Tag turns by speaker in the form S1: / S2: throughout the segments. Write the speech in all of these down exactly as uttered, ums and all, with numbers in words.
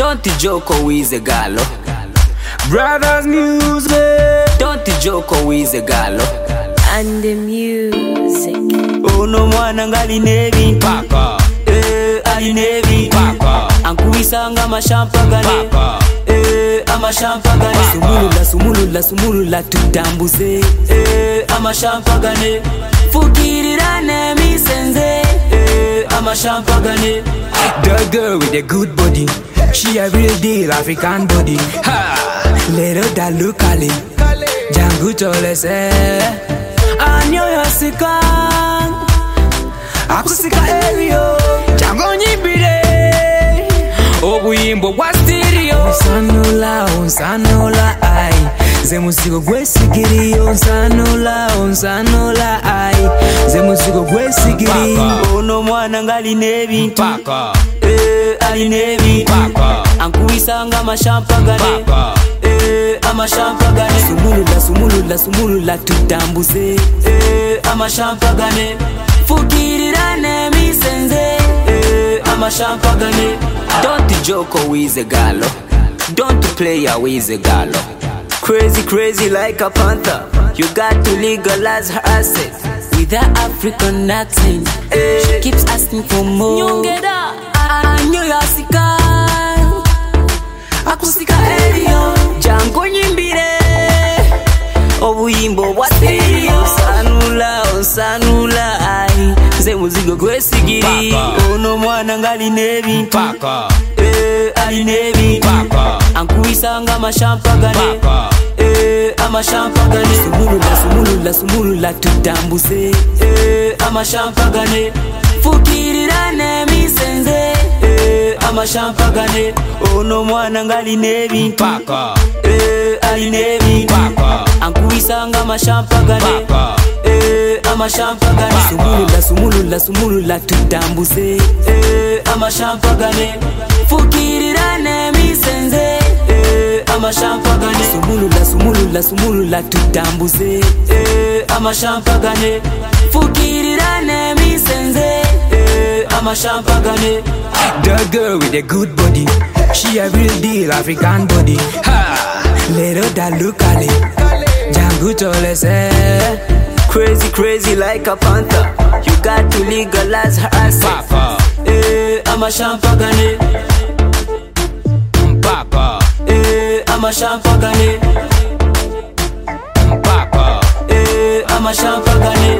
S1: Don't joke with the gallo.
S2: Brothers music.
S1: Don't joke with the gallo.
S3: And the music.
S1: Oh no mwana ngali nevi
S2: Papa.
S1: Eh ali nevi
S2: Papa.
S1: Ankuisanga mashampagane
S2: Papa.
S1: Eh amashampagane Sumulula sumulula sumulula tutambuze Eh amashampagane Fukirirane misenze Eh amashampagane.
S2: The girl with a good body, she a real deal African body. Ha! Little da locally, Jangu chole se.
S1: Anyo yasika
S2: Akusika area, Jango nyibire. Obuyimbo wa stereo.
S1: Unsanula, unsanula ai Zemusigo gwesigiri Unsanula, unsanula ai Zemusigo gwesigiri Ono mwana ngali nevi
S2: Paka.
S1: Eh ali nevi
S2: Paka.
S1: Ankuisanga mashampagane
S2: Paka.
S1: Eh amashampagane Sumulula, sumulula, sumulula tutambuze Eh amashampagane Fukirirane misenze Eh amashampagane. Don't joke with the gallo. Don't play with the gallo. Crazy, crazy like a panther. You got to legalize her assets. With her African accent, she keeps asking for more. Nyongeda, anyo yasika Akusika elio Jango nyimbire Obuyimbo wa stereo. Unsanula, unsanula ai Zemuzigo gwesigiri Ono mwana ngali nevi
S2: Paka.
S1: Eh ali nevi
S2: Paka.
S1: Ankuisanga mashampagane
S2: Paka.
S1: Eh amashampagane Sumulula sumulula sumulula tutambuze Eh amashampagane Fukirirane misenze Eh amashampagane. Ono mwana ngali nevi
S2: Paka.
S1: Eh ali nevi
S2: Paka.
S1: Ankuisanga mashampagane
S2: Paka.
S1: Eh amashampagane Sumulula sumulula sumulula tutambuze Eh amashampagane Fukirirane misenze Eh amashampagane Sumulula sumulula sumulula tutambuze Eh amashampagane Fukirirane misenze Eh amashampagane.
S2: The girl with a good body, she a real deal African body. Ha! Little da locally, Jangu chole se.
S1: Crazy, crazy like a panther. You got to legalize her assets.
S2: Papa.
S1: Eh amashampagane.
S2: Papa.
S1: Eh amashampagane.
S2: Papa.
S1: Eh amashampagane.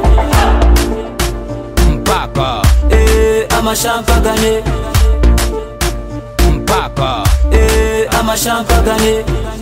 S2: Papa.
S1: Eh amashampagane.
S2: Papa.
S1: Eh amashampagane.